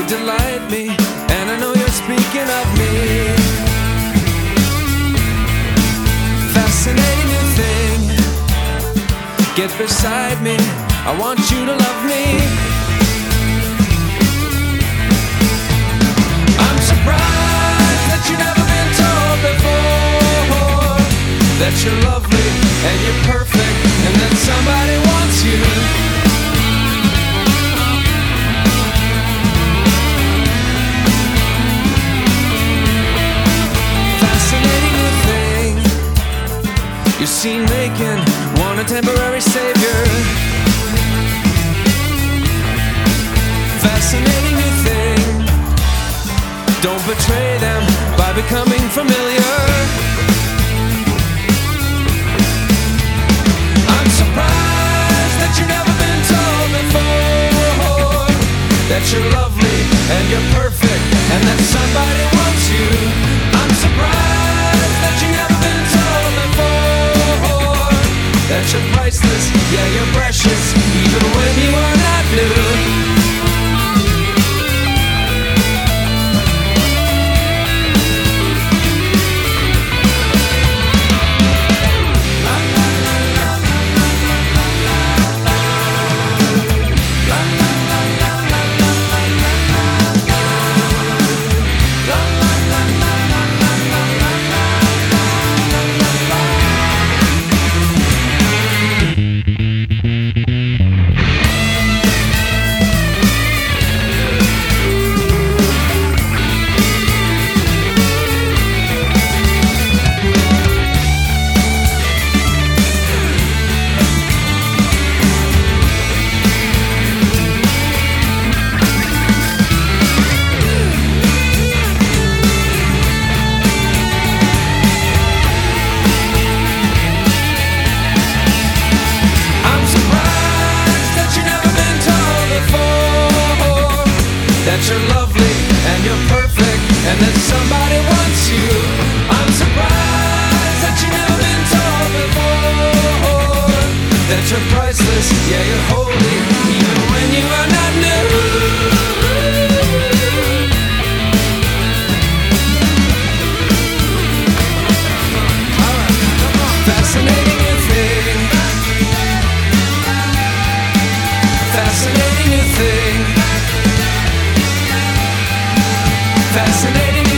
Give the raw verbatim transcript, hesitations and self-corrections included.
delight me, and I know you're speaking of me. Fascinating new thing, get beside me, I want you to love me. I'm surprised that you've never been told before that you're lovely and you're perfect and that somebody wants you. You're seen making, want a temporary savior. Fascinating new thing, don't betray them by becoming familiar. I'm surprised that you've never been told before that you're lovely and you're perfect and that somebody wants you. I'm surprised that you've never been told before that you're priceless, yeah, you're precious, even when you are not new. That you're lovely and you're perfect and that somebody wants you. I'm surprised that you've never been told before that you're priceless, yeah, you're holy, even when you are not new. Fascinating new thing, fascinating new thing, fascinating.